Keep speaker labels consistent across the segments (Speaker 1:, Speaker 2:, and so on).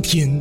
Speaker 1: 天。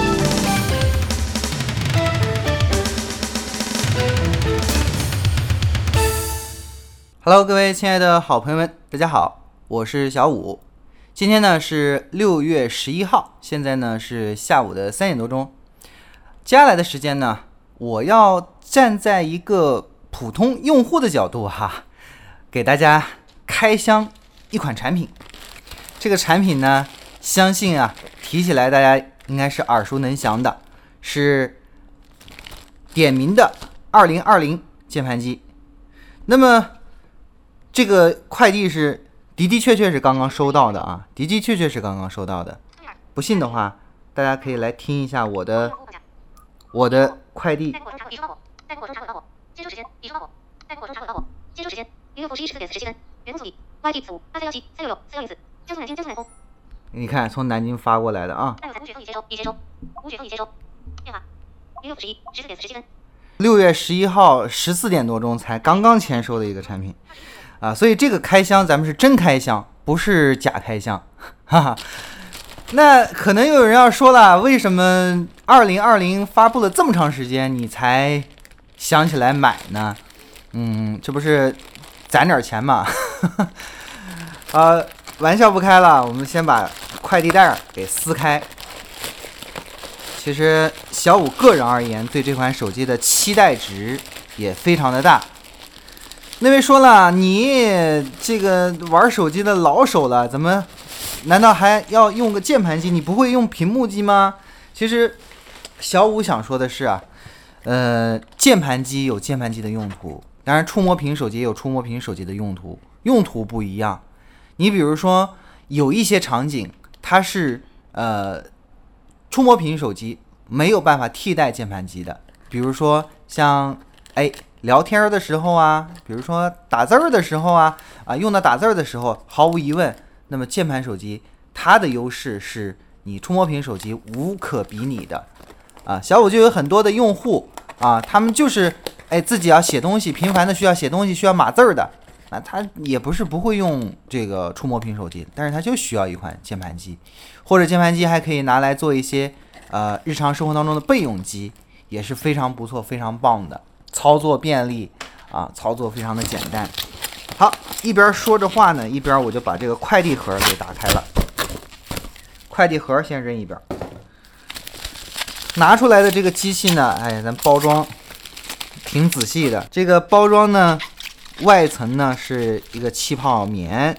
Speaker 2: Hello， 各位亲爱的好朋友们，大家好，我是小武。今天呢是6月11号，现在呢是下午的3点多钟。接下来的时间呢，我要站在一个普通用户的角度给大家开箱一款产品。这个产品呢，相信提起来大家应该是耳熟能详的，是点名的2020键盘机。那么这个快递是的确是刚刚收到的的确是刚刚收到的。不信的话，大家可以来听一下我的快递。
Speaker 3: 待过中查获接收时间已收到过。待过中查获接收时间1月11日4点47分。员工助理 YT45241736641614江苏南通。
Speaker 2: 你看，从南京发过来的
Speaker 3: 待有无血封已接收，已接收，无血封已接收。电话1月11日14点47分。
Speaker 2: 6月11号14点多钟才刚刚签收的一个产品所以这个开箱咱们是真开箱，不是假开箱，那可能有人要说了，为什么2020发布了这么长时间你才想起来买呢？这不是攒点钱嘛？玩笑不开了，我们先把快递袋给撕开。其实小武个人而言，对这款手机的期待值也非常的大。那位说了，你这个玩手机的老手了，怎么难道还要用个键盘机？你不会用屏幕机吗？其实小武想说的是键盘机有键盘机的用途，当然触摸屏手机也有触摸屏手机的用途不一样。你比如说有一些场景它是触摸屏手机没有办法替代键盘机的，比如说像聊天的时候比如说打字的时候用到打字的时候，毫无疑问，那么键盘手机它的优势是你触摸屏手机无可比拟的小武就有很多的用户他们就是自己要写东西，频繁的需要写东西，需要码字的他也不是不会用这个触摸屏手机，但是他就需要一款键盘机，或者键盘机还可以拿来做一些日常生活当中的备用机，也是非常不错非常棒的，操作便利操作非常的简单。好，一边说着话呢，一边我就把这个快递盒给打开了。快递盒先扔一边，拿出来的这个机器呢，咱包装挺仔细的。这个包装呢，外层呢是一个气泡棉，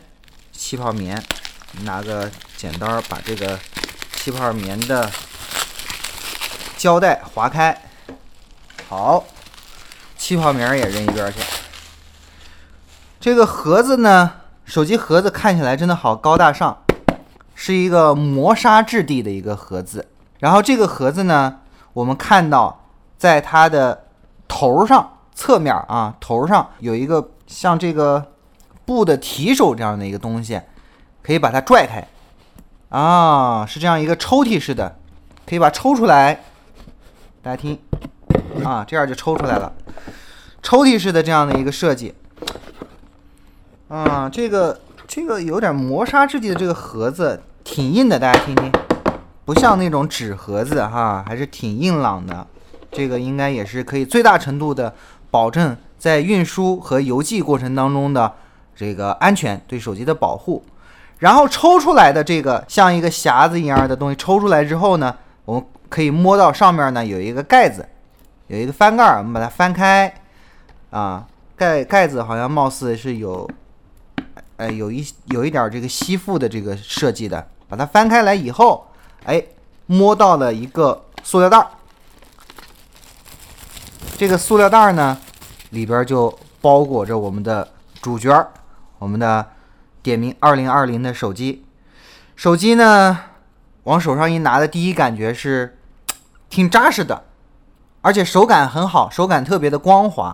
Speaker 2: 拿个剪刀把这个气泡棉的胶带划开。好，气泡棉也扔一边去。这个盒子呢，手机盒子看起来真的好高大上，是一个磨砂质地的一个盒子。然后这个盒子呢，我们看到在它的头上，侧面头上有一个像这个布的提手这样的一个东西，可以把它拽开是这样一个抽屉式的，可以把它抽出来，大家听这样就抽出来了，抽屉式的这样的一个设计这个有点磨砂质地的这个盒子挺硬的，大家听听，不像那种纸盒子还是挺硬朗的。这个应该也是可以最大程度的保证在运输和邮寄过程当中的这个安全，对手机的保护。然后抽出来的这个像一个匣子一样的东西，抽出来之后呢，我们可以摸到上面呢有一个盖子，有一个翻盖，我们把它翻开盖子好像貌似是有一点这个吸附的这个设计的。把它翻开来以后摸到了一个塑料袋，这个塑料袋呢里边就包裹着我们的主角，我们的点名2020的手机呢，往手上一拿的第一感觉是挺扎实的，而且手感很好，手感特别的光滑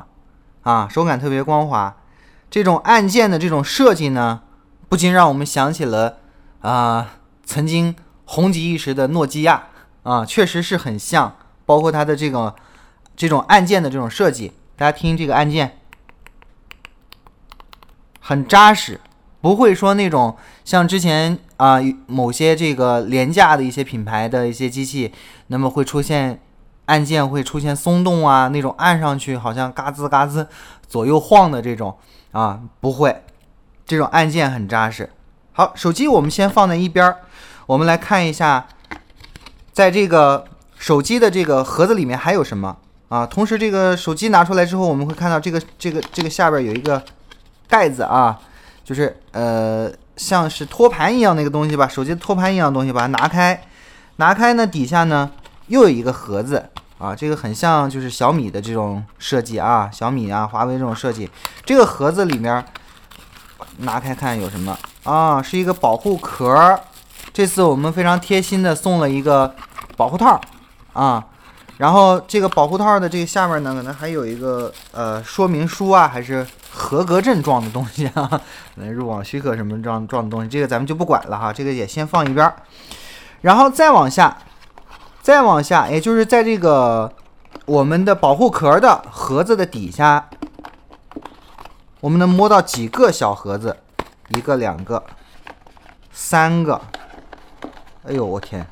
Speaker 2: 这种按键的这种设计呢，不禁让我们想起了曾经红极一时的诺基亚确实是很像，包括它的这种按键的这种设计，大家听这个按键很扎实，不会说那种像之前啊，某些这个廉价的一些品牌的一些机器，那么会出现按键会出现松动啊，那种按上去好像嘎吱嘎吱左右晃的这种啊，不会，这种按键很扎实。好，手机我们先放在一边，我们来看一下，在这个手机的这个盒子里面还有什么啊？同时，这个手机拿出来之后，我们会看到这个下边有一个盖子啊，就是像是托盘一样的一个东西吧，手机托盘一样的东西，把它拿开呢，底下呢又有一个盒子啊，这个很像就是小米的这种设计啊，小米啊、华为这种设计。这个盒子里面拿开看有什么啊？是一个保护壳。这次我们非常贴心的送了一个保护套啊，然后这个保护套的这个下面呢，可能还有一个说明书啊，还是合格证状的东西啊，入网许可什么状的东西，这个咱们就不管了哈，这个也先放一边。然后再往下，也就是在这个我们的保护壳的盒子的底下，我们能摸到几个小盒子，一个、两个、三个，哎呦我天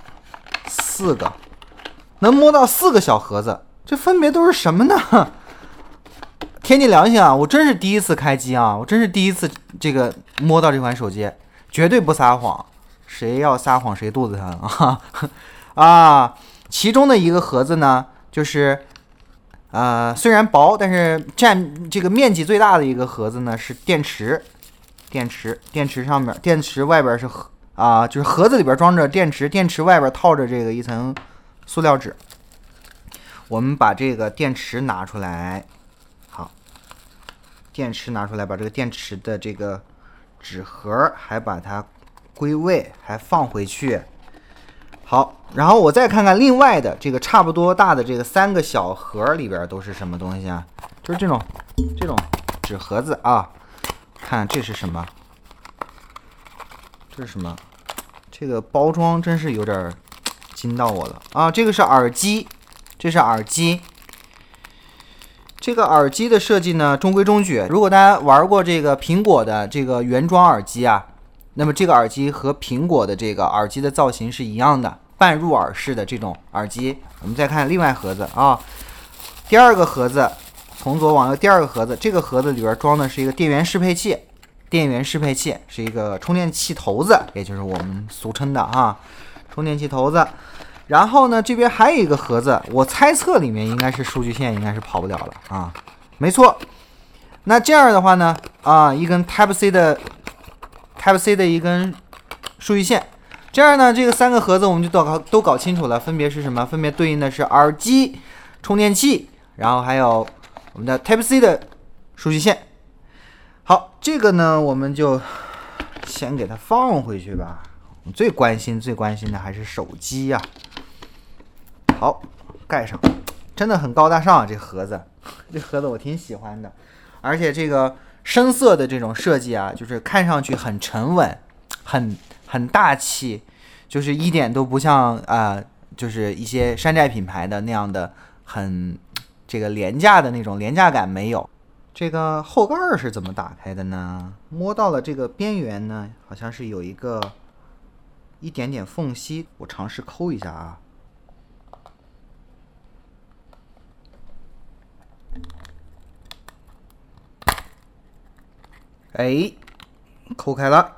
Speaker 2: ，4个，能摸到4个小盒子，这分别都是什么呢？天地良心啊，我真是第一次开机啊，我真是第一次这个摸到这款手机，绝对不撒谎，谁要撒谎谁肚子疼啊！啊，其中的一个盒子呢，就是虽然薄，但是占这个面积最大的一个盒子呢是电池上面，电池外边是就是盒子里边装着电池，电池外边套着这个一层塑料纸。我们把这个电池拿出来，好，电池拿出来，把这个电池的这个纸盒还把它归位，还放回去。好，然后我再看看另外的这个差不多大的这个3个小盒里边都是什么东西啊？就是这种纸盒子啊。看这是什么？这是什么？这个包装真是有点惊到我了啊！这个是耳机，这是耳机。这个耳机的设计呢中规中矩。如果大家玩过这个苹果的这个原装耳机啊，那么这个耳机和苹果的这个耳机的造型是一样的，半入耳式的这种耳机。我们再看另外盒子啊，第二个盒子。从左往右，第二个盒子，这个盒子里边装的是一个电源适配器，是一个充电器头子，也就是我们俗称的充电器头子。然后呢，这边还有一个盒子，我猜测里面应该是数据线，应该是跑不了了啊，没错。那这样的话呢，一根 Type C 的一根数据线，这样呢，这个3个盒子我们就都搞清楚了，分别是什么？分别对应的是耳机、充电器，然后还有我们的 Type C 的数据线。好，这个呢我们就先给它放回去吧。我们最关心的还是手机呀。好，盖上，真的很高大上啊，这盒子我挺喜欢的，而且这个深色的这种设计啊，就是看上去很沉稳，很大气，就是一点都不像就是一些山寨品牌的那样的很这个廉价的那种廉价感没有。这个后盖是怎么打开的呢？摸到了这个边缘呢，好像是有一点点缝隙，我尝试抠一下啊。哎，抠开了。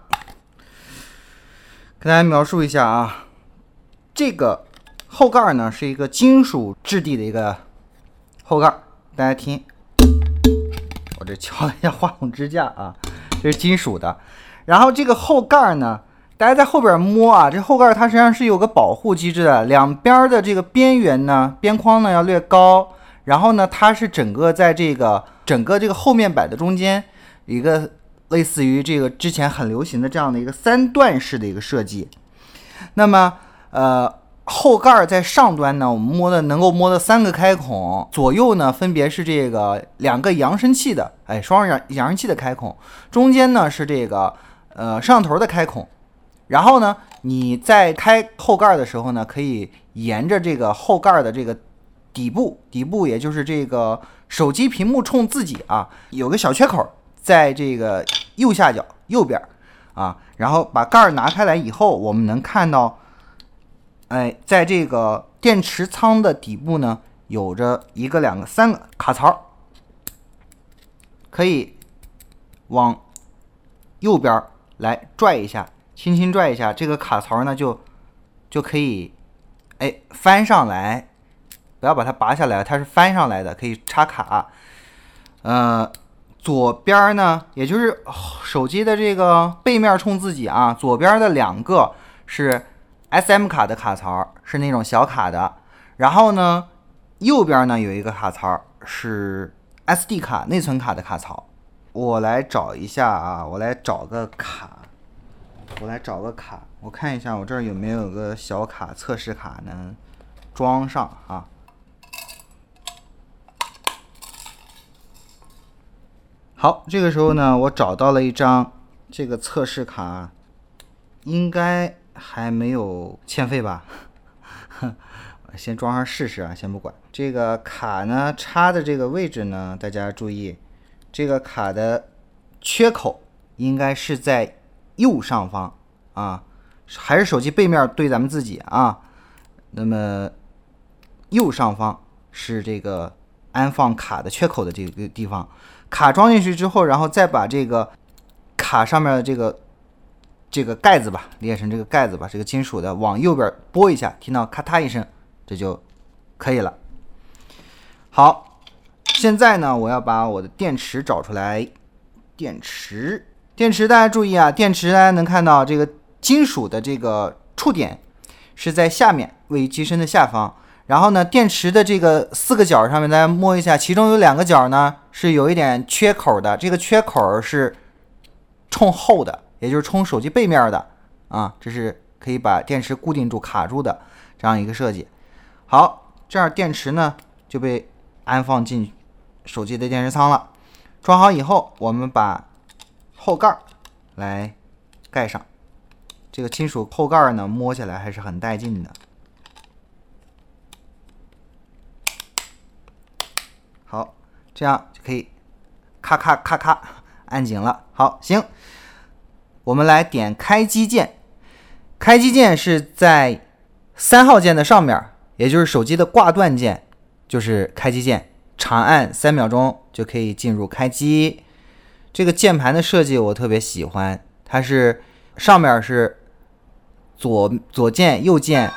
Speaker 2: 跟大家描述一下啊，这个后盖呢是一个金属质地的一个后盖，大家听，我这敲了一下话筒支架啊，这是金属的。然后这个后盖呢，大家在后边摸啊，这后盖它实际上是有个保护机制的，两边的这个边缘呢，边框呢要略高，然后呢它是整个在这个后面板的中间一个类似于这个之前很流行的这样的一个3段式的一个设计。那么后盖在上端呢，我们能够摸的3个开孔，左右呢分别是这个2个扬声器的双扬声器的开孔，中间呢是这个摄像头的开孔。然后呢你在开后盖的时候呢，可以沿着这个后盖的这个底部也就是这个手机屏幕冲自己啊，有个小缺口在这个右下角右边啊。然后把盖儿拿开来以后，我们能看到，在这个电池仓的底部呢，有着1个、2个、3个卡槽，可以往右边来拽一下，轻轻拽一下，这个卡槽呢就可以翻上来，不要把它拔下来，它是翻上来的，可以插卡。左边呢，也就是手机的这个背面冲自己啊，左边的2个是 SM 卡的卡槽，是那种小卡的。然后呢，右边呢有一个卡槽是 SD 卡内存卡的卡槽。我来找一下啊，我来找个卡，我看一下我这儿有没有个小卡测试卡能装上啊。好，这个时候呢，我找到了一张这个测试卡，应该还没有欠费吧？先装上试试啊，先不管。这个卡呢插的这个位置呢，大家注意，这个卡的缺口应该是在右上方啊，还是手机背面对咱们自己啊。那么右上方是这个安放卡的缺口的这个地方。卡装进去之后，然后再把这个卡上面的这个盖子吧，裂成这个盖子吧，这个金属的往右边拨一下，听到咔嗒一声，这就可以了。好，现在呢，我要把我的电池找出来。电池大家注意啊，电池大家能看到这个金属的这个触点是在下面，位于机身的下方。然后呢，电池的这个4个角上面，大家摸一下，其中有2个角呢是有一点缺口的，这个缺口是冲后的，也就是冲手机背面的啊，这是可以把电池固定住、卡住的这样一个设计。好，这样电池呢就被安放进手机的电池仓了。装好以后，我们把后盖来盖上。这个金属后盖呢，摸起来还是很带劲的。好，这样就可以咔咔咔咔按紧了。好，行，我们来点开机键。开机键是在3号键的上面，也就是手机的挂断键，就是开机键。长按3秒钟就可以进入开机。这个键盘的设计我特别喜欢，它是上面是左键右键，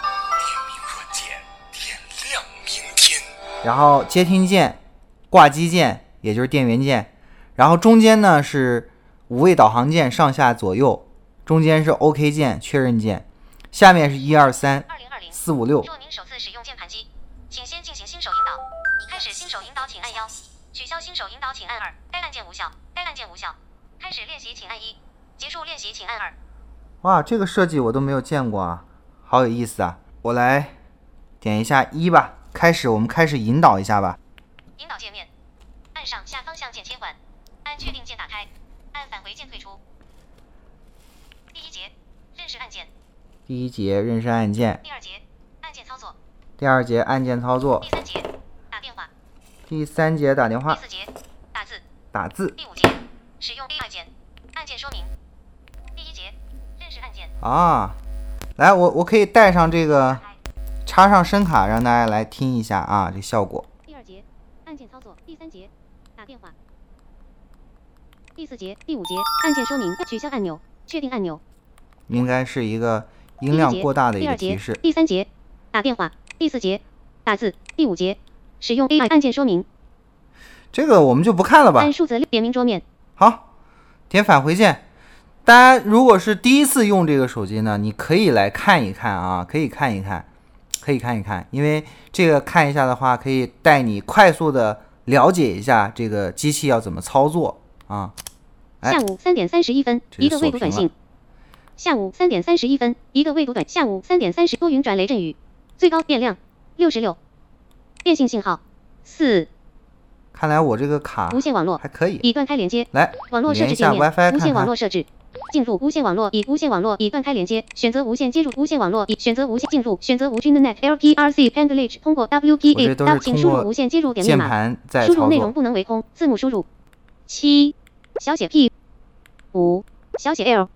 Speaker 2: 然后接听键、挂机键，也就是电源键，然后中间呢是5位导航键，上下左右，中间是 OK 键确认键，下面是1、2、3、4、5、6。
Speaker 3: 若您首次使用键盘机，请先进行新手引导。开始新手引导请按1，取消新手引导请按2，该按键无效，该按键无效。开始练习请按1，结束练习请按2。
Speaker 2: 哇，这个设计我都没有见过啊，好有意思啊！我来点一下1吧，我们开始引导一下吧。
Speaker 3: 引导界面，按上下方向键切换，按确定键打开，按返回键退出。第1节，认识按键。
Speaker 2: 第1节，认识按键。
Speaker 3: 第2节，按键操作。
Speaker 2: 第2节，按键操作。
Speaker 3: 第3节，打电话。
Speaker 2: 第3节，打电话。
Speaker 3: 第4节，打字。
Speaker 2: 打字。
Speaker 3: 第5节，使用 AI 键。按键说明。第1节，认识按键。
Speaker 2: 啊，来，我可以带上这个，插上声卡，让大家来听一下啊，这效果。
Speaker 3: 第2节，按键操作。第3节，打电话。第4节、第5节，按键说明。取消按钮，确定按钮。
Speaker 2: 应该是一个音量过大的一个提示。
Speaker 3: 第3节，打电话。第4节，打字。第5节，使用 AI 按键说明。
Speaker 2: 这个我们就不看了吧。
Speaker 3: 按数字点明桌面。
Speaker 2: 好，点返回键。大家如果是第一次用这个手机呢，你可以来看一看啊，可以看一看，因为这个看一下的话，可以带你快速的了解一下这个机器要怎么操作啊。
Speaker 3: 下午3点31分，一个未读短信。下午3点31分，一个未读短。下午3点30，多云转雷阵雨，最高电量66，电信信号4。
Speaker 2: 看来我这个卡
Speaker 3: 无线网络
Speaker 2: 还可以。
Speaker 3: 已断开连接。
Speaker 2: 来，
Speaker 3: 网络设置界面。
Speaker 2: WiFi
Speaker 3: 无线网络设置。进入无线网络，无线网络已断开连接，选择无线接入无线网络，选择无线进入，选择无菌的 Net LPRC Pendlage 通过 WPA， 请输入无线接入点密码，输入内容不能为空，字幕输入7小写 P 5小写 L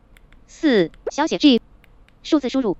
Speaker 3: 4小写 G， 数字输入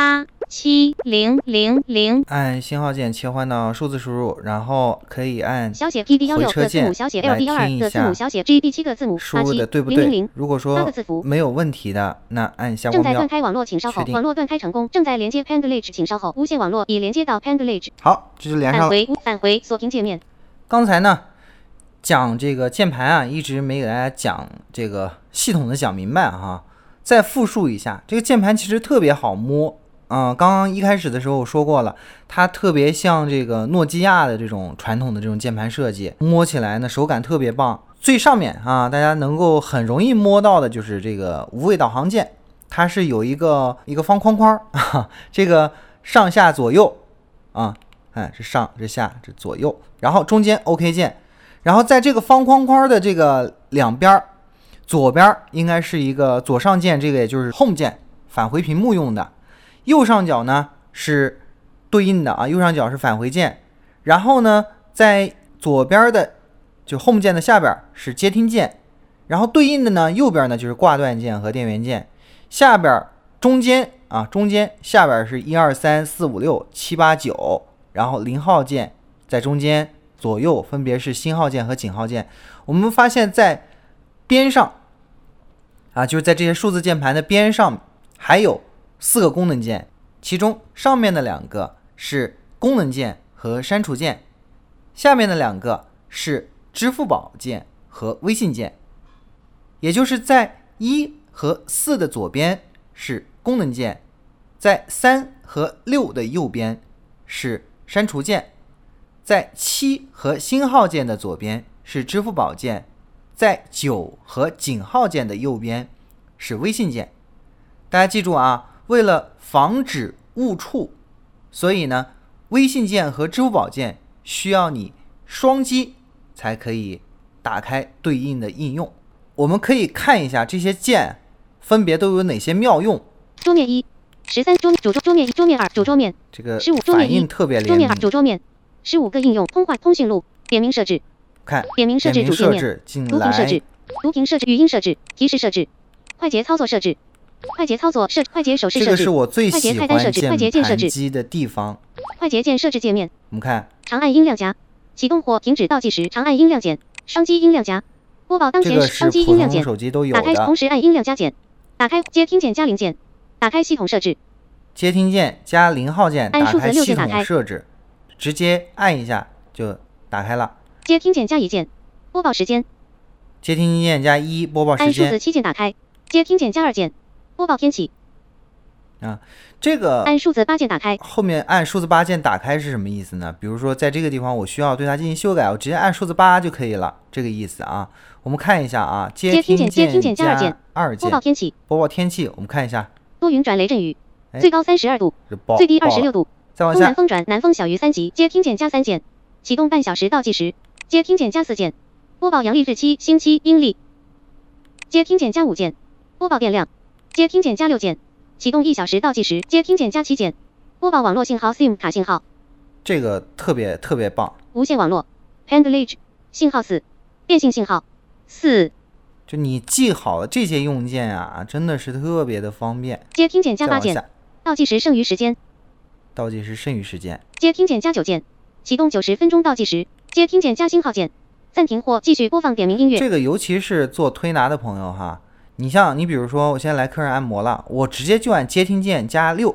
Speaker 3: 87000，
Speaker 2: 按星号键切换到数字输入，然后可以按
Speaker 3: 小写 PB16
Speaker 2: 回车
Speaker 3: 的字母，小写 LB22 的字母，小写 GB7 个字母，
Speaker 2: 输入的对不对？如果说没有问题的，那按下
Speaker 3: 正在断开网络，请稍后。网络断开成功，正在连接 Pendlage， 请稍后。无线网络已连接到 Pendlage。
Speaker 2: 好，这就连上了。
Speaker 3: 返回锁屏界面。
Speaker 2: 刚才呢讲这个键盘啊，一直没给大家讲这个系统的讲明白哈。再复述一下，这个键盘其实特别好摸。刚刚一开始的时候我说过了，它特别像这个诺基亚的这种传统的这种键盘设计，摸起来呢手感特别棒。最上面啊，大家能够很容易摸到的就是这个无畏导航键，它是有一个方框框这个上下左右啊，这上这下这左右，然后中间 OK 键，然后在这个方框框的这个两边，左边应该是一个左上键，这个也就是 Home 键，返回屏幕用的。右上角呢是对应的啊，右上角是返回键，然后呢在左边的就 Home 键的下边是接听键，然后对应的呢右边呢就是挂断键和电源键，下边中间下边是1 2 3 4 5 6 7 8 9，然后0号键在中间，左右分别是星号键和井号键。我们发现在边上啊，就是在这些数字键盘的边上还有4个功能键，其中上面的2个是功能键和删除键，下面的2个是支付宝键和微信键。也就是在1和4的左边是功能键，在3和6的右边是删除键，在7和星号键的左边是支付宝键，在9和井号键的右边是微信键。大家记住啊，为了防止误触，所以呢，微信键和支付宝键需要你双击才可以打开对应的应用。我们可以看一下这些键分别都有哪些妙用。
Speaker 3: 桌面1 13桌面1桌面2主桌面，
Speaker 2: 这个
Speaker 3: 15
Speaker 2: 反应特别
Speaker 3: 桌面2主桌面，15个应用，通讯录，点名设置，
Speaker 2: 看
Speaker 3: 点名设置主界面，读屏设置，读屏设置，语音设置，提示设置，快捷操作设置，快捷操作设置，快捷手势设置，
Speaker 2: 这个是我最喜欢
Speaker 3: 快捷键设置
Speaker 2: 机的地方。
Speaker 3: 快捷键设置界面，
Speaker 2: 我们看，
Speaker 3: 长按音量夹，启动或停止倒计时，长按音量键，双击音量夹，播报当前双击音量键，打开同时按音量加减，打开接听键加0键，打开系统设置，
Speaker 2: 接听键加0号键，
Speaker 3: 按数字6键
Speaker 2: 打开设置，直接按一下就打开了。
Speaker 3: 接听键加1键，播报时间，
Speaker 2: 接听键加1播报时间，
Speaker 3: 按数字7键打开，接听键加2键，播报天气。
Speaker 2: 这个
Speaker 3: 按数字8键打开，
Speaker 2: 后面按数字8键打开是什么意思呢？比如说在这个地方我需要对它进行修改，我直接按数字8就可以了，这个意思啊。我们看一下啊，接听键加2键，
Speaker 3: 播报天气，
Speaker 2: 播报天气。我们看一下，
Speaker 3: 多云转雷阵雨，最高32度，最低26度，
Speaker 2: 再往下，
Speaker 3: 东南风转南风小于3级，接听键加3键，启动半小时倒计时，接听键加4键，播报阳历日期星期阴历，接听键加5键，播报电量，接听键加6键，启动1小时倒计时，接听键加7键，播报网络信号 SIM 卡信号。
Speaker 2: 这个特别棒。
Speaker 3: 无线网络 Pendlage 信号4，变性信号4。
Speaker 2: 就你记好了这些用键啊，真的是特别的方便。
Speaker 3: 接听键加8键，倒计时剩余时间，
Speaker 2: 倒计时剩余时间。
Speaker 3: 接听键加9键，启动90分钟倒计时，接听键加星号键，暂停或继续播放点名音乐。
Speaker 2: 这个尤其是做推拿的朋友哈，你比如说我现在来客人按摩了，我直接就按接听键加6。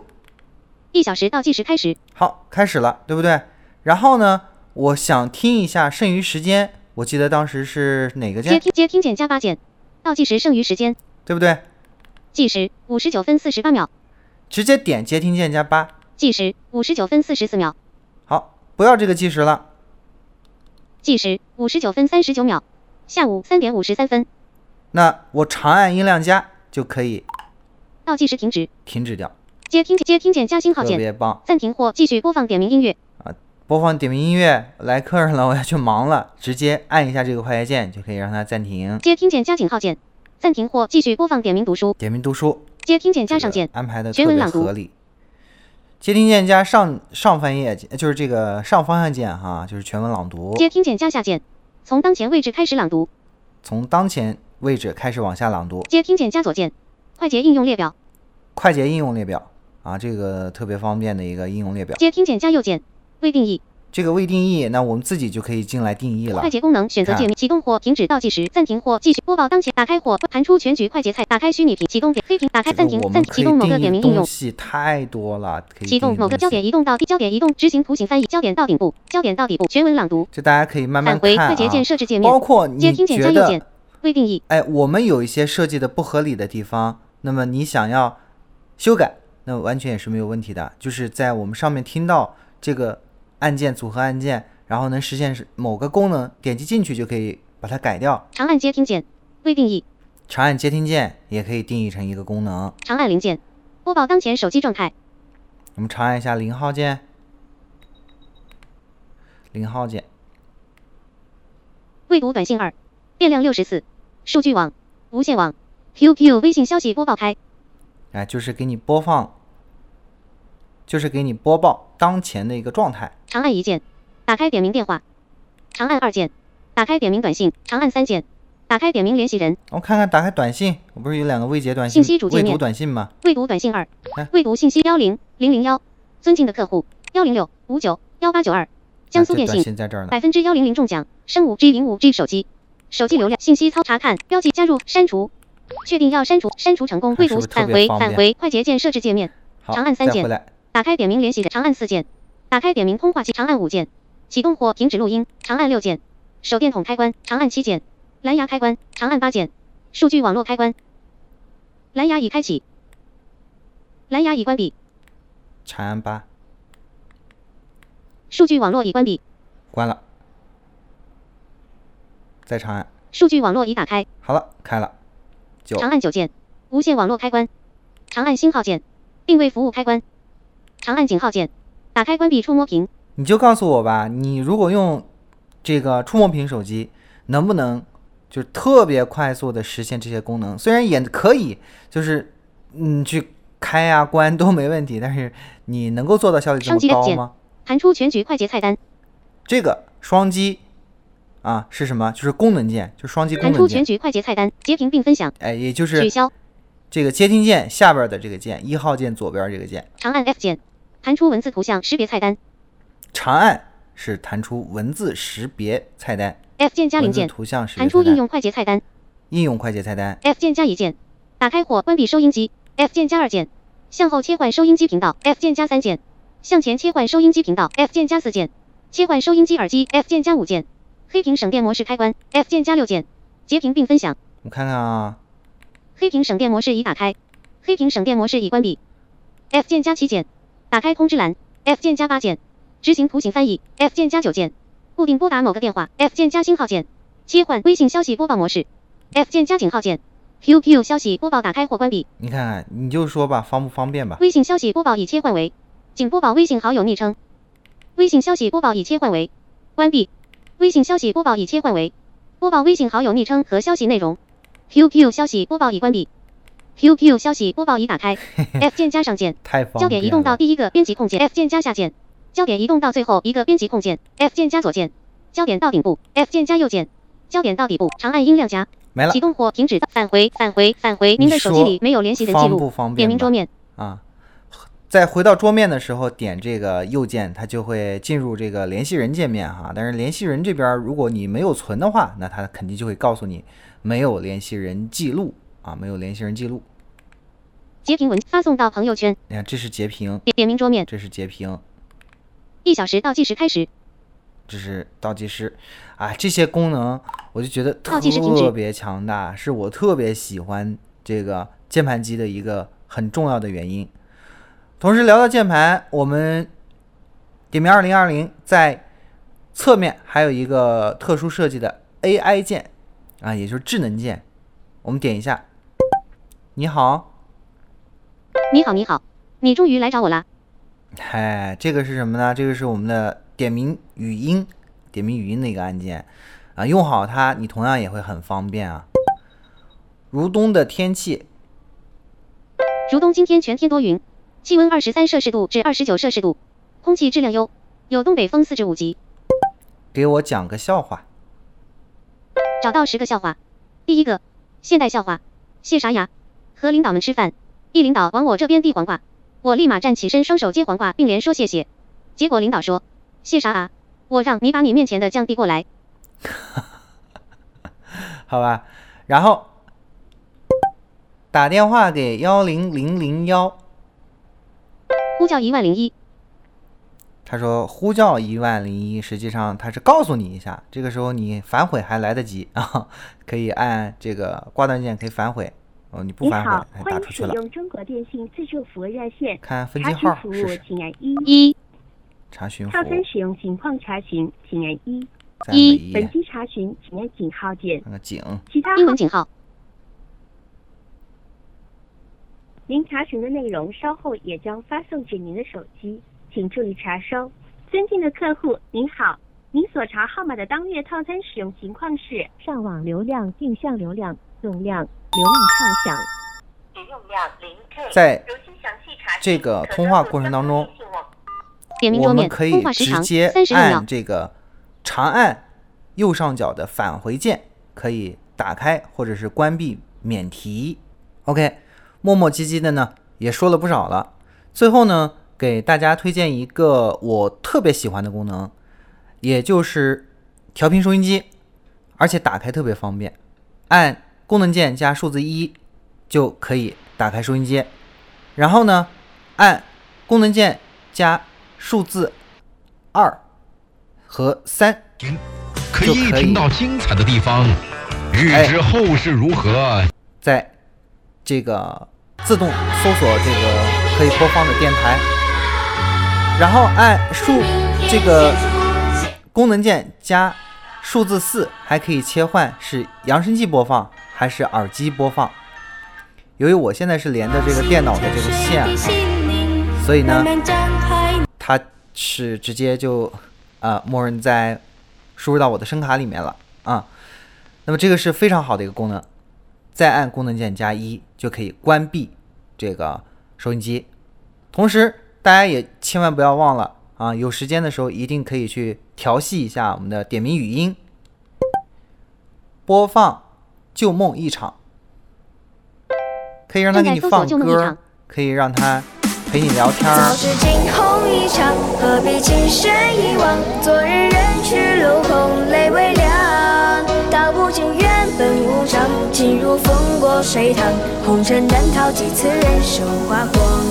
Speaker 3: 1小时倒计时开始。
Speaker 2: 好，开始了，对不对？然后呢，我想听一下剩余时间，我记得当时是哪个键？
Speaker 3: 接听键加8键，倒计时剩余时间，
Speaker 2: 对不对？
Speaker 3: 计时59分48秒。
Speaker 2: 直接点接听键加8，
Speaker 3: 计时59分44秒。
Speaker 2: 好，不要这个计时了。
Speaker 3: 计时59分39秒，下午3点53分。
Speaker 2: 那我长按音量加就可以
Speaker 3: 倒计时停止
Speaker 2: 掉。
Speaker 3: 接听键加星号键，
Speaker 2: 特别棒。
Speaker 3: 暂停或继续播放点名音乐。
Speaker 2: 播放点名音乐，来客人了，我要去忙了，直接按一下这个快捷键就可以让它暂停。
Speaker 3: 接听键加井号键，暂停或继续播放点名读书。接听键加上键，
Speaker 2: 安排的特别合理。接听键加上翻页键，就是这个上方向键哈，就是全文朗读。
Speaker 3: 接听键加下键，从当前位置开始朗读。
Speaker 2: 从当前位置开始往下朗读。
Speaker 3: 接听键加左键， 快捷应用列表。
Speaker 2: 快捷应用列表啊，这个特别方便的一个应用列表。
Speaker 3: 接听键加右键，未定义。
Speaker 2: 这个未定义，那我们自己就可以进来定义了。
Speaker 3: 快捷功能选择界面，启动或停止倒计时，暂停或继续播报当前，打开或弹出全局快捷菜，打开虚拟屏，启动点黑屏，打开暂停，启动某个点名应用。
Speaker 2: 东西太多了，可以
Speaker 3: 启动某个焦点移动到焦点移动，执行图形翻译，焦点到顶部，焦点到底部，全文朗读。
Speaker 2: 这大家可以慢慢看啊。
Speaker 3: 返回快捷键设置界面，
Speaker 2: 包括你
Speaker 3: 接听键加右键，未定义。
Speaker 2: 哎，我们有一些设计的不合理的地方，那么你想要修改，那完全也是没有问题的。就是在我们上面听到这个按键组合按键。然后能实现某个功能，点击进去就可以把它改掉。
Speaker 3: 长按接听键，未定义。
Speaker 2: 长按接听键也可以定义成一个功能。
Speaker 3: 长按0键，播报当前手机状态。
Speaker 2: 我们长按一下0号键，0号键。
Speaker 3: 未读短信2，变量64，数据网，无线网 ，QQ 微信消息播报开。
Speaker 2: 哎，就是给你播放，就是给你播报当前的一个状态。
Speaker 3: 长按1键。打开点名电话，长按2键；打开点名短信，长按3键；打开点名联系人。
Speaker 2: 我看看，打开短信，我不是有2个未接短信、
Speaker 3: 信息主界面
Speaker 2: 未读短信吗？
Speaker 3: 未读短信2，未读信息10001，尊敬的客户106591892，江苏电信
Speaker 2: 在这儿呢。
Speaker 3: 100%中奖，升 5G05G 手机，手机流量信息查看，标记加入删除，确定要删除，删除成功，未读返回快捷键设置界面，长按3键，打开点名联系人，长按4键，打开点名通话器，长按5键。启动或停止录音，长按6键；手电筒开关，长按7键；蓝牙开关，长按8键；数据网络开关，蓝牙已开启，蓝牙已关闭，
Speaker 2: 长按8；
Speaker 3: 数据网络已关闭，
Speaker 2: 关了，再长按，
Speaker 3: 数据网络已打开，
Speaker 2: 好了，开了，9，
Speaker 3: 长按9键；无线网络开关，长按星号键；定位服务开关，长按井号键；打开关闭触摸屏。
Speaker 2: 你就告诉我吧，你如果用这个触摸屏手机，能不能就特别快速的实现这些功能？虽然也可以，就是去开啊关都没问题，但是你能够做到效率这么高吗？
Speaker 3: 弹出全局快捷菜单。
Speaker 2: 这个双击啊是什么？就是功能键，就是双击功能键。
Speaker 3: 弹出全局快捷菜单，截屏并分享。
Speaker 2: 哎，也就是
Speaker 3: 取消
Speaker 2: 这个接听键下边的这个键，1号键左边这个键。
Speaker 3: 长按 F 键，弹出文字图像识别菜单。
Speaker 2: 长按是弹出文字识别菜单
Speaker 3: ，F 键加0键，
Speaker 2: 图像识别
Speaker 3: 弹出应用快捷菜单。
Speaker 2: 应用快捷菜单
Speaker 3: ，F 键加1键，打开或关闭收音机 ，F 键加2键，向后切换收音机频道 ，F 键加3键，向前切换收音机频道 ，F 键加4键，切换收音机耳机 ，F 键加5键，黑屏省电模式开关 ，F 键加6键，截屏并分享。
Speaker 2: 我看看啊，
Speaker 3: 黑屏省电模式已打开，黑屏省电模式已关闭 ，F 键加7键，打开通知栏 ，F 键加8键。执行图形翻译 ，F 键加9键；固定拨打某个电话 ，F 键加星号键；切换微信消息播报模式 ，F 键加井号键；QQ 消息播报打开或关闭。
Speaker 2: 你看看，你就说吧，方不方便吧？
Speaker 3: 微信消息播报已切换为，仅播报微信好友昵称。微信消息播报已切换为，关闭。微信消息播报已切换为，播报微信好友昵称和消息内容。QQ 消息播报已关闭。QQ 消息播报已打开。F 键加上键，焦点移动到第一个编辑空键 ，F 键加下键。焦点移动到最后一个编辑空键 ，F 键加左键；焦点到顶部 ，F 键加右键；焦点到底部，长按音量加。
Speaker 2: 没了。
Speaker 3: 启动或停止。返回。您的手机里没有联系人记录。点名桌面
Speaker 2: 啊。在回到桌面的时候，点这个右键，它就会进入这个联系人界面哈。但是联系人这边，如果你没有存的话，那它肯定就会告诉你没有联系人记录啊，没有联系人记录。
Speaker 3: 截屏文发送到朋友圈。
Speaker 2: 你看，这是截屏。
Speaker 3: 点名桌面，
Speaker 2: 这是截屏。
Speaker 3: 1小时倒计时开始，
Speaker 2: 这是倒计时啊！这些功能我就觉得特别强大，是我特别喜欢这个键盘机的一个很重要的原因。同时聊到键盘，我们点名2020在侧面还有一个特殊设计的 AI 键啊，也就是智能键，我们点一下。你好，
Speaker 3: 你好，你终于来找我啦。
Speaker 2: 嗨，这个是什么呢？这个是我们的点名语音的一个按键啊，用好它，你同样也会很方便啊。如冬的天气，
Speaker 3: 如冬今天全天多云，气温23摄氏度至29摄氏度，空气质量优，有东北风4至5级。
Speaker 2: 给我讲个笑话。
Speaker 3: 找到10个笑话。第一个，现代笑话，谢啥牙？ 和领导们吃饭，一领导往我这边递黄瓜，我立马站起身，双手接黄瓜，并连说谢谢。结果领导说：“谢啥啊？我让你把你面前的酱递过来。”
Speaker 2: 好吧，然后打电话给10001，
Speaker 3: 呼叫10001。
Speaker 2: 他说呼叫10001，实际上他是告诉你一下，这个时候你反悔还来得及啊，可以按这个挂断键可以反悔。你不反悔还打出去了。
Speaker 1: 欢迎使用中国电信自助服务热线。
Speaker 2: 看分机号
Speaker 1: 查询服务请按
Speaker 3: 1。
Speaker 2: 查询服务。
Speaker 1: 套餐使用情况查询请按1。本机查询请按井号键。
Speaker 2: 那个井。
Speaker 1: 其他
Speaker 3: 英文井号。
Speaker 1: 您查询的内容稍后也将发送至您的手机，请注意查收。尊敬的客户，您好，您所查号码的当月套餐使用情况是：上网流量、定向流量、总量、流量畅享。使用量0K。
Speaker 2: 在这个通话过程当中，我们可以直接按这个长按右上角的返回键，可以打开或者是关闭免提。OK。磨磨唧唧的呢，也说了不少了。最后呢，给大家推荐一个我特别喜欢的功能，也就是调频收音机，而且打开特别方便。按功能键加数字1就可以打开收音机，然后呢，按功能键加数字2和3
Speaker 4: 可以听到精彩的地方。欲知后事如何，
Speaker 2: 在这个自动搜索这个可以播放的电台，然后按这个功能键加数字4，还可以切换是扬声器播放还是耳机播放。由于我现在是连的这个电脑的这个线所以呢，它是直接就默认在输入到我的声卡里面了啊。那么这个是非常好的一个功能。再按功能键加1就可以关闭这个收音机。同时大家也千万不要忘了啊，有时间的时候一定可以去调戏一下我们的点名语音，播放旧梦一场，可以让他给你放歌，可以让他陪你聊天。
Speaker 5: 早知惊鸿一场，何必情深一往，昨日人去楼空泪微凉，道不尽缘本无常，情如风过水淌，红尘难逃几次人手花光。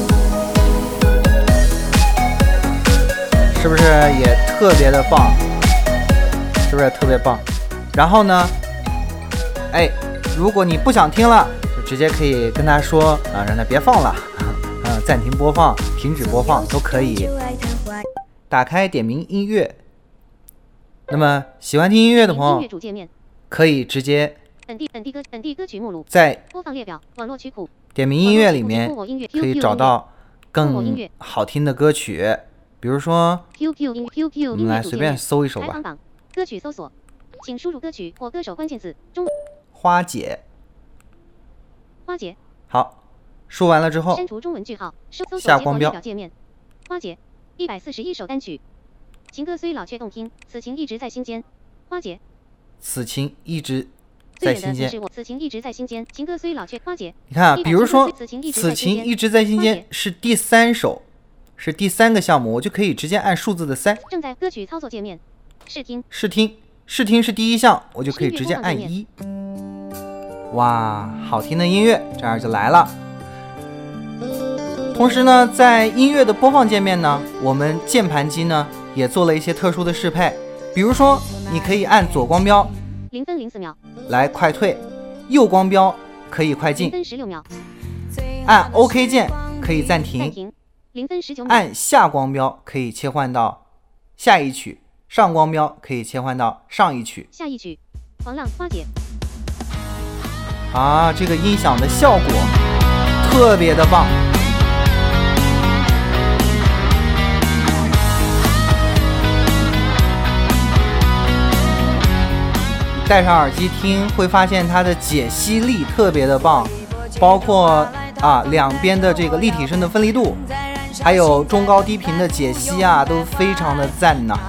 Speaker 2: 是不是也特别的棒？是不是特别棒？然后呢，如果你不想听了，就直接可以跟他说啊，让他别放了，暂停播放、停止播放都可以。打开点名音乐。那么喜欢听音乐的朋友，可以直接
Speaker 3: 本地歌曲目录
Speaker 2: 在
Speaker 3: 播放列表网络曲库
Speaker 2: 点名音乐里面可以找到更好听的歌曲。比如说，我们来随便搜一首吧。
Speaker 3: 歌曲搜索，请输入歌曲或歌手关键字。
Speaker 2: 花姐。
Speaker 3: 花姐。
Speaker 2: 好，输完了之后，
Speaker 3: 删除中文句号，
Speaker 2: 下光标。
Speaker 3: 界面。花姐，141首单曲。情歌虽老却动听，此情一直在心间。花姐。
Speaker 2: 此情一直在心间。
Speaker 3: 此情一直在心间。情歌虽老却花姐。
Speaker 2: 你看啊，比如说，此情一直在心间是第3首。是第3个项目，我就可以直接按数字的3。
Speaker 3: 正在歌曲操作界面，试听
Speaker 2: 是第1项，我就可以直接按1。哇，好听的音乐这样就来了。同时呢，在音乐的播放界面呢，我们键盘机呢也做了一些特殊的适配。比如说，你可以按左光标
Speaker 3: 0分04秒
Speaker 2: 来快退，右光标可以快进
Speaker 3: ，0分16秒，
Speaker 2: 按 OK 键可以暂停
Speaker 3: 0分19秒，
Speaker 2: 按下光标可以切换到下一曲，上光标可以切换到上一曲。
Speaker 3: 下一曲，黄浪花姐。
Speaker 2: 啊，这个音响的效果特别的棒。戴上耳机听，会发现它的解析力特别的棒，包括两边的这个立体声的分离度，还有中高低频的解析都非常的赞呐。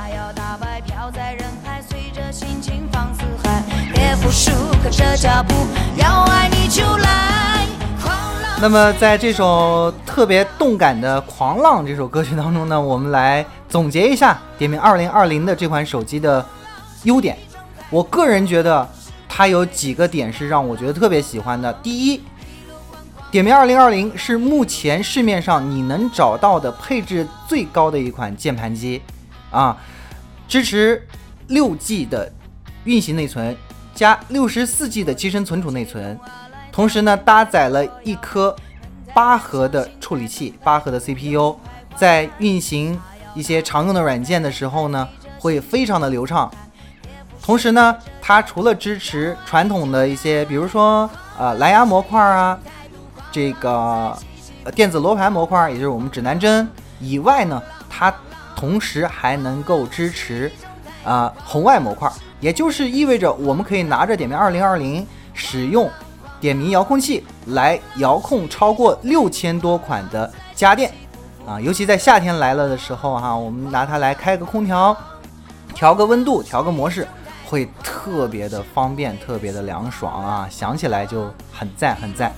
Speaker 2: 别服输，跟着脚步，要爱你就来。 那么在这首特别动感的《狂浪》这首歌曲当中呢，我们来总结一下点名2020的这款手机的优点。我个人觉得它有几个点是让我觉得特别喜欢的。第一，点名2020是目前市面上你能找到的配置最高的一款键盘机啊，支持6G 的运行内存加64G 的机身存储内存，同时呢搭载了一颗8核的处理器，8核的 CPU， 在运行一些常用的软件的时候呢会非常的流畅。同时呢它除了支持传统的一些比如说蓝牙模块啊，这个电子罗盘模块，也就是我们指南针以外呢，它同时还能够支持红外模块，也就是意味着我们可以拿着点名2020使用点名遥控器来遥控超过6000多款的家电啊，尤其在夏天来了的时候哈，我们拿它来开个空调，调个温度，调个模式，会特别的方便，特别的凉爽啊，想起来就很赞很赞。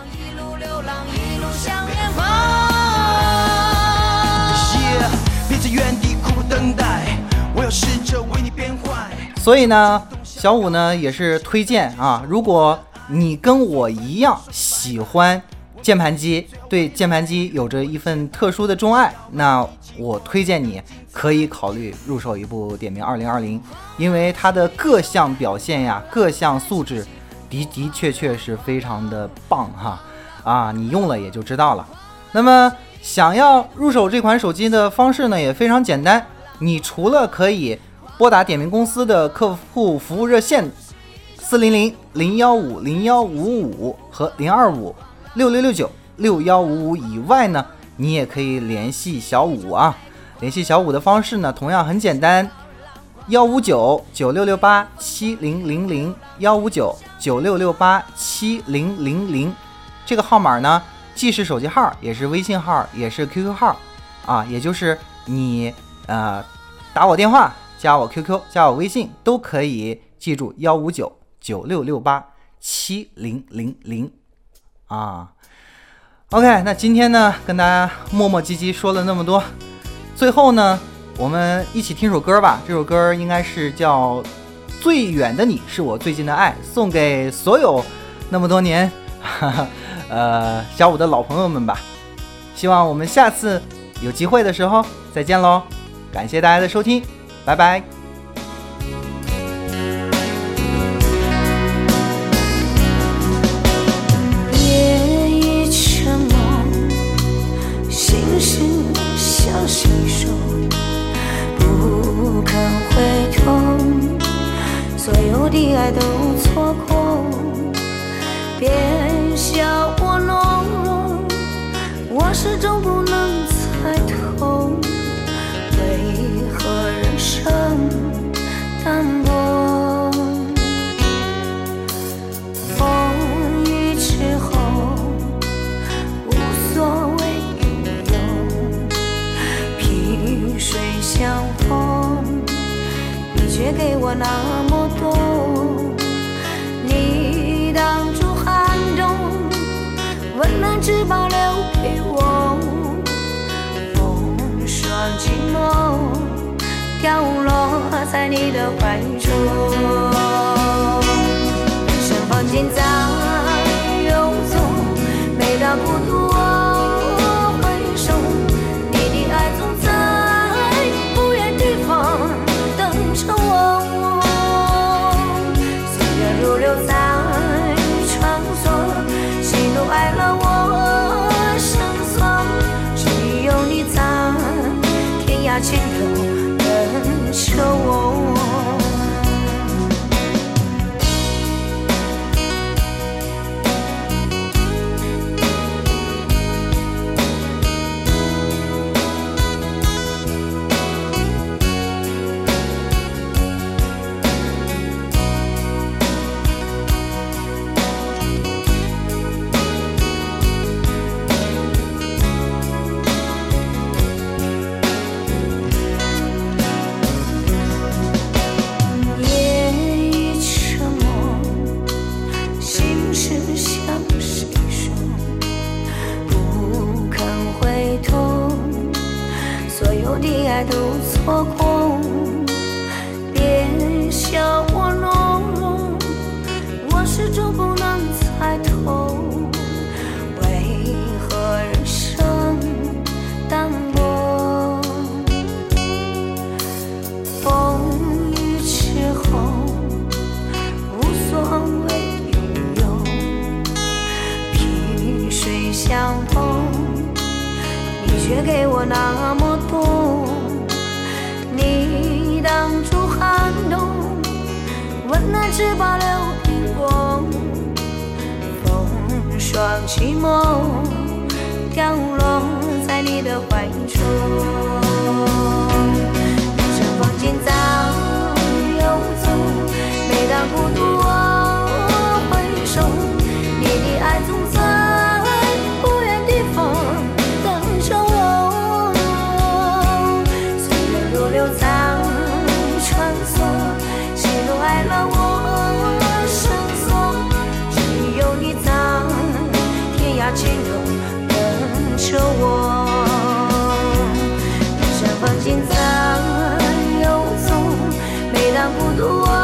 Speaker 2: 所以呢小五呢也是推荐啊，如果你跟我一样喜欢键盘机，对键盘机有着一份特殊的钟爱，那我推荐你可以考虑入手一部点名2020，因为它的各项表现呀，各项素质的确是非常的棒哈啊，你用了也就知道了。那么想要入手这款手机的方式呢也非常简单，你除了可以拨打点名公司的客户服务热线400-015-0155和025-6669-6155以外呢，你也可以联系小五啊。联系小五的方式呢同样很简单，159-9668-7000 159-9668-7000，这个号码呢既是手机号也是微信号也是 QQ 号啊，也就是你打我电话加我 QQ 加我微信都可以记住159-9668-7000啊。OK， 那今天呢跟大家磨磨唧唧说了那么多，最后呢我们一起听首歌吧。这首歌应该是叫最远的你是我最近的爱，送给所有那么多年小五的老朋友们吧。希望我们下次有机会的时候再见喽，感谢大家的收听，拜拜。
Speaker 5: 夜已沉默，心事像细说，不肯回头，所有的爱都错过，别笑我懦弱，我始终不能猜透，为何人生淡薄。风雨之后无所谓拥有，萍水相逢，你却给我那么多，你挡住寒冬，温暖只保留给我，风霜寂寞掉落在你的怀中，身旁间在游走，每当孤独我回首，你的爱总在不远地方等着我，岁月如流在穿梭，喜怒哀乐我深锁，只有你在天涯尽头等着我。 给我那么多。你挡住寒冬，温暖只保留苹果。风霜寂寞，掉落在你的怀中。人生风景早有踪，每当孤独我回首，你的爱总在不远地方等着我。岁月如流淌穿梭，喜怒哀乐我深锁，只有你在天涯尽头等着我。人生风景早有踪，每当孤独我